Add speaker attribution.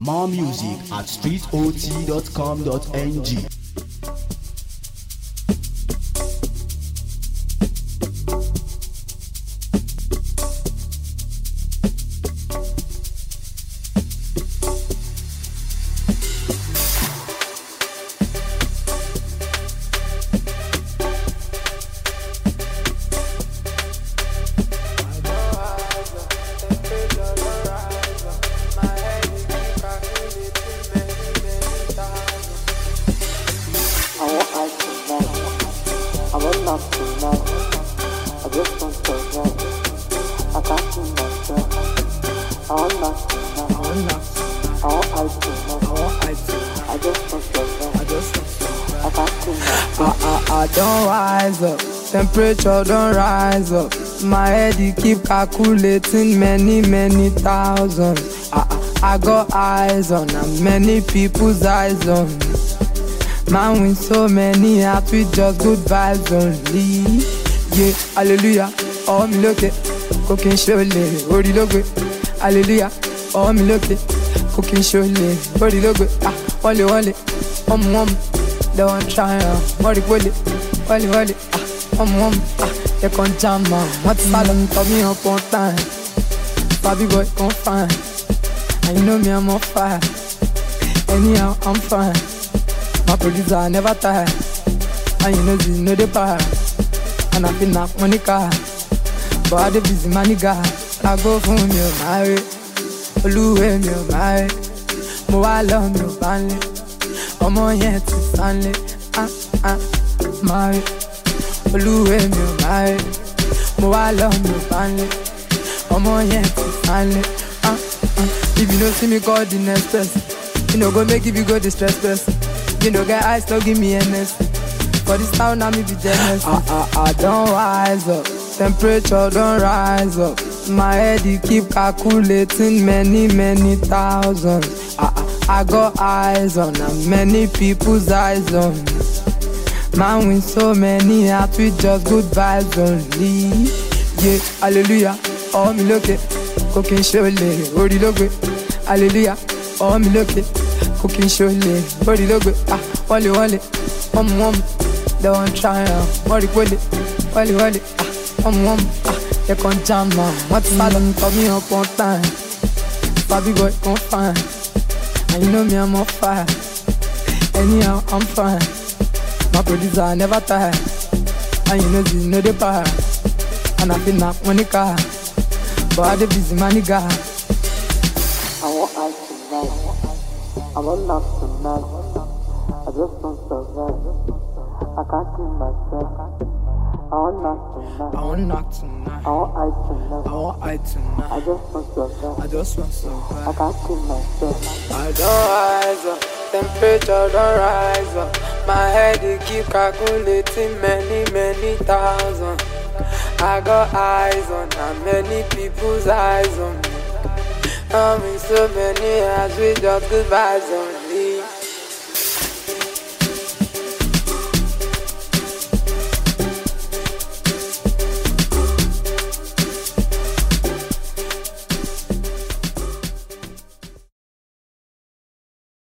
Speaker 1: More music at streetot.com.ng.
Speaker 2: I don't rise up, temperature don't rise up. My head it keep calculating many thousands. I got eyes on and many people's eyes on me. Man with so many hearts with just good vibes only. Yeah, hallelujah, oh me look it, cooking surely, ori logo. Hallelujah, oh me look it, cooking surely, ori logo. Wale, they want try, wale, they can't jam, what's salon, tell me up on time. Baby boy, come fine, and you know me, I'm on fire. Anyhow, I'm fine. My producer never tired, and you know the power. And I feel knock money car, but I the busy money guy. I go for me, my way, Oluwe me, my way. Mo wa love me, banle. Omo yẹn ti sanle, my way, Oluwe me, my way. Mo wa love me, banle. Omo yẹn ti sanle, If you don't see me, call the next person. You know go make if you go distress person. You know get eyes, don't give me NS. For this town, now me be jealous. I don't rise up, temperature don't rise up. My head it keep calculating many thousands. I got eyes on and many people's eyes on me. Man with so many hearts with just good vibes only. Yeah, hallelujah, oh me look it, cooking surely, ori logo. Hallelujah, oh me look it, cooking surely, ori logo. Wale, they want try, wale, they can't jam, what's salon, tell me up on time. Baby boy, come fine, and you know me, I'm on fire. Anyhow, I'm fine. My producer never tired, and you know the power. And I feel knock money car, but I the busy money guy.
Speaker 3: I want ice tonight, I want love tonight. I just want survive, I can't kill myself. I want knock tonight,
Speaker 2: I want knock tonight,
Speaker 3: I want ice tonight,
Speaker 2: I want ice tonight.
Speaker 3: I just want survive,
Speaker 2: I just want survive.
Speaker 3: I can't kill myself.
Speaker 2: I don't rise up, temperature don't rise up. My head it keep calculating many thousands. I got eyes on and many people's eyes on me. I'm in so many eyes with just good vibes on me.